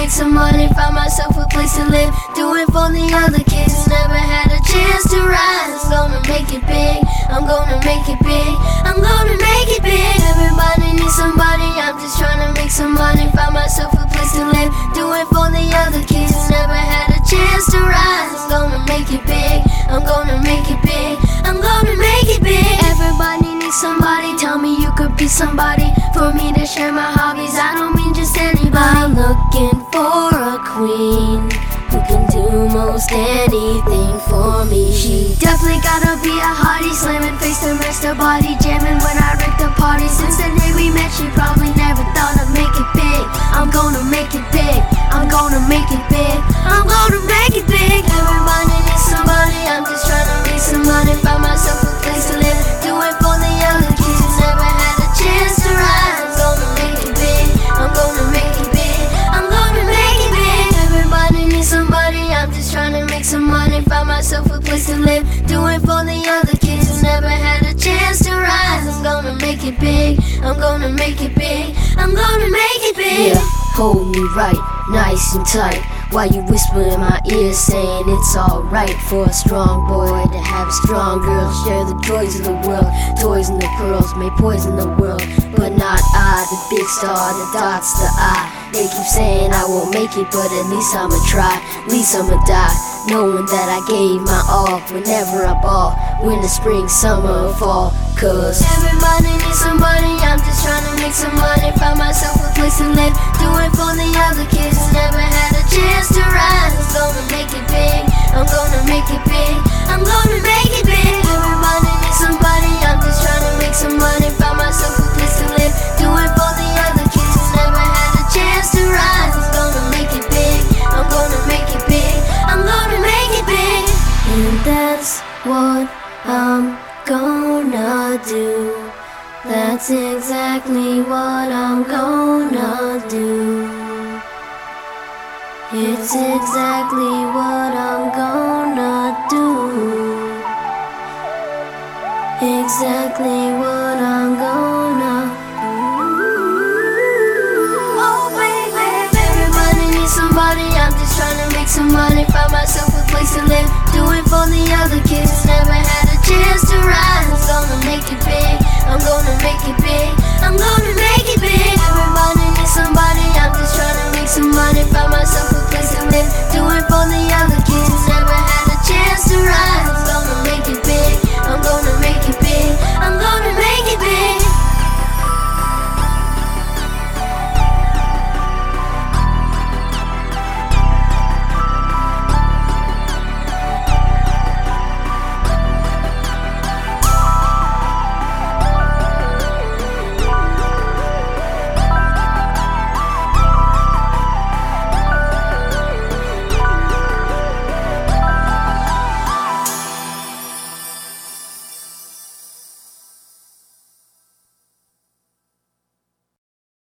make some money, find myself a place to live. Do it for the other kids who never had a chance to rise. I'm gonna make it big, I'm gonna make it big, I'm gonna make it big. Everybody needs somebody, I'm just trying to make some money, find myself a place to live. Do it for the other kids who never had a chance to rise. I'm gonna make it big, I'm gonna make it big, I'm gonna make it big. Everybody needs somebody, tell me you could be somebody. For me to share my hobbies, I don't mean just anybody. I'm looking for a queen who can do most anything for me. She definitely gotta be a hottie, slamming face to rest her body, jamming when I wreck the party. Since the day we met, she probably never thought I'd make it big. I'm gonna make it big, I'm gonna make it big, I'm gonna make it big. Everybody needs somebody, I'm just trying to make some money, find myself a place to live. Do it for the other kids who never had a chance to rise. I'm gonna make it big, I'm gonna make it big, I'm gonna make it big. Everybody needs somebody, I'm just trying to make some money, find myself a place to live. Do it for the other kids who never had a chance to rise. I'm gonna make it big, I'm gonna make it big, I'm gonna make it big. Yeah, hold me right, nice and tight, while you whisper in my ear saying it's alright for a strong boy to have a strong girl. Share the joys of the world, toys and the pearls may poison the world, but not I, the big star, the dots, the I. They keep saying I won't make it, but at least I'ma try, at least I'ma die, knowing that I gave my all whenever I ball, winter, spring, summer, or fall. Cause everybody needs somebody, I'm just trying to make some money, find myself a place to live. Do it for the other kids who never had a chance to rise. I'm gonna make it big, I'm gonna make it big, I'm gonna make it big. Everybody needs somebody, I'm just trying to make some money, find myself a place to live. Do it for the other kids who never had a chance to rise. I'm gonna make it big, I'm gonna make it big, I'm gonna make it big. And that's what I'm gonna do. That's exactly what I'm gonna do. It's exactly what I'm gonna do. Exactly what I'm gonna do. Oh baby, everybody needs somebody, I'm just trying to make some money, find myself a place to live. Do it for the other kids who never had a chance to rise. I'm gonna make it big, I'm gonna make it big, I'm gonna